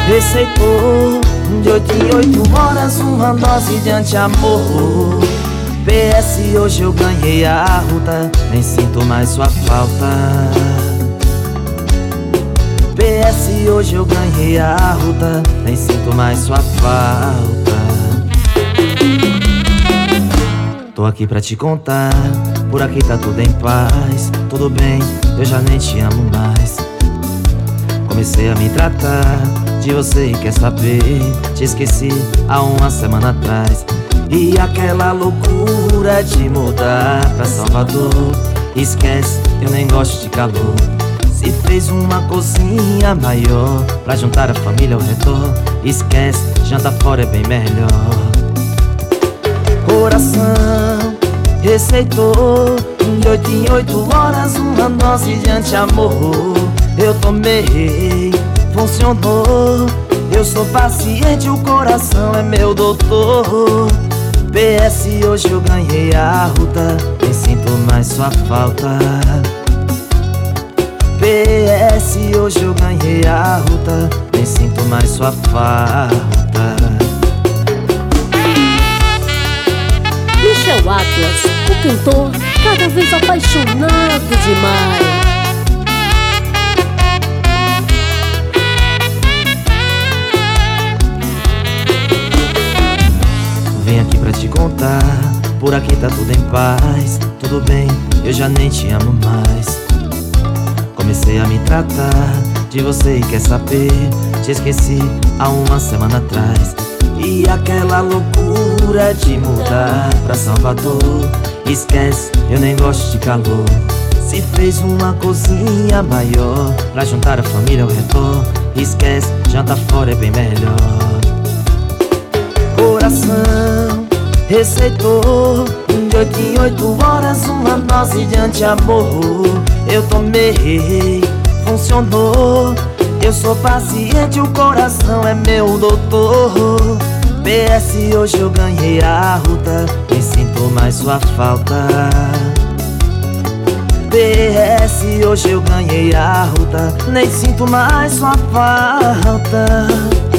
Receitou de 8 em 8 horas uma dose de anti-amor. PS, hoje eu ganhei a ruta, nem sinto mais sua falta. PS, hoje eu ganhei a ruta, nem sinto mais sua falta. Tô aqui pra te contar, por aqui tá tudo em paz. Tudo bem, eu já nem te amo mais. Comecei a me tratar de você e quer saber, te esqueci há uma semana atrás. E aquela loucura de mudar pra Salvador, esquece, eu nem gosto de calor. Se fez uma cozinha maior pra juntar a família ao redor, esquece, janta fora é bem melhor. Coração receitou de 8 em 8 horas uma dose de anti-amor. Eu tomei, funcionou. Eu sou paciente, o coração é meu doutor. PS, hoje eu ganhei a ruta, nem sinto mais sua falta. PS, hoje eu ganhei a ruta, nem sinto mais sua falta. Michel Atlas, o cantor cada vez apaixonado demais. Vim aqui pra te contar, por aqui tá tudo em paz. Tudo bem, eu já nem te amo mais. Comecei a me tratar de você e quer saber, te esqueci há uma semana atrás. E aquela loucura de mudar pra Salvador, esquece, eu nem gosto de calor. Se fez uma cozinha maior pra juntar a família ao redor, esquece, janta fora é bem melhor. Coração receitou de 8 em 8 horas uma dose de anti-amor. Eu tomei, funcionou. Eu sou paciente, o coração é meu doutor. PS, hoje eu ganhei a ruta, nem sinto mais sua falta. PS, hoje eu ganhei a ruta, nem sinto mais sua falta.